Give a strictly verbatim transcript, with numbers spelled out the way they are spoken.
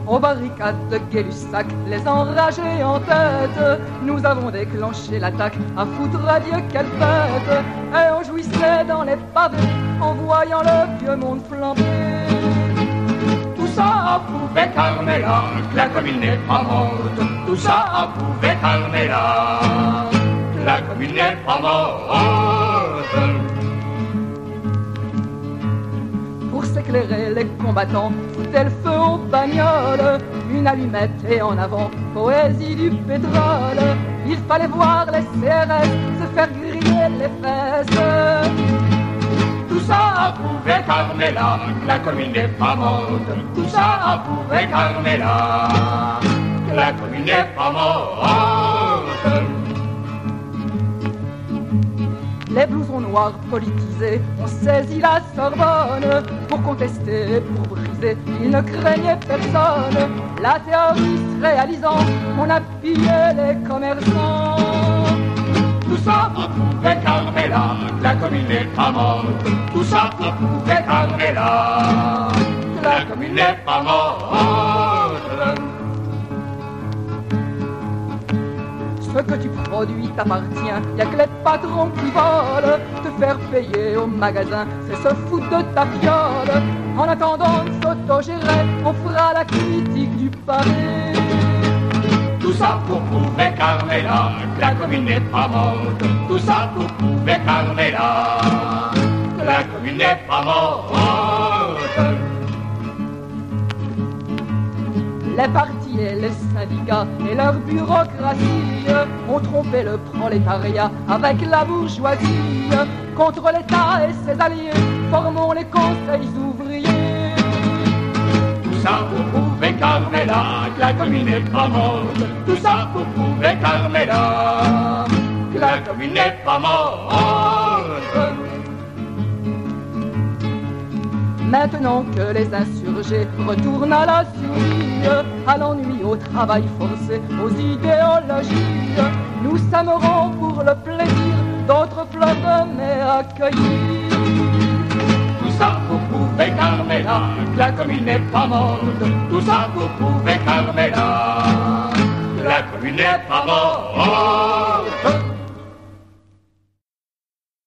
aux barricades de Gay-Lussac, les enragés en tête. Nous avons déclenché l'attaque, à foutre à Dieu quelle fête. Et on jouissait dans les pavés, en voyant le vieux monde flamber. Tout ça a prouvé Carmela, que la commune n'est pas morte. Tout ça a prouvé Carmela, que la commune n'est pas morte. Pour s'éclairer les combattants, foutaient le feu aux bagnoles, une allumette et en avant, poésie du pétrole. Il fallait voir les C R S se faire griller les fesses. Tout ça a prouvé Carmela, que la commune n'est pas morte. Tout ça a prouvé Carmela, que la commune n'est pas morte. Les blousons noirs politisés ont saisi la Sorbonne pour contester, pour briser, ils ne craignaient personne. La théorie se réalisant, on appuyait les commerçants. Tout ça pour prouver Carmela, que la commune n'est pas morte. Tout ça pour prouver Carmela, que la commune n'est pas morte. Ce que tu produis t'appartient, y'a que les patrons qui volent. Te faire payer au magasin, c'est se foutre de ta fiole. En attendant de s'autogérer, on fera la critique du pavé. Tout ça pour prouver Carmela, que la commune n'est pas morte. Tout ça pour prouver Carmela, que la commune n'est pas morte. Les partis et les syndicats et leur bureaucratie ont trompé le prolétariat avec la bourgeoisie. Contre l'État et ses alliés, formons les conseils ouvriers. Tout ça pour prouver Carmela, que la commune n'est pas morte. Tout ça pour prouver Carmela, que la commune n'est pas morte. Maintenant que les insurgés retournent à la survie, à l'ennui, au travail forcé, aux idéologies, nous sèmerons pour le plaisir d'autres fleurs de mai accueillies. Tout ça pour prouver Carmela, que la commune n'est pas morte. Tout ça pour prouver Carmela, que la commune n'est pas morte.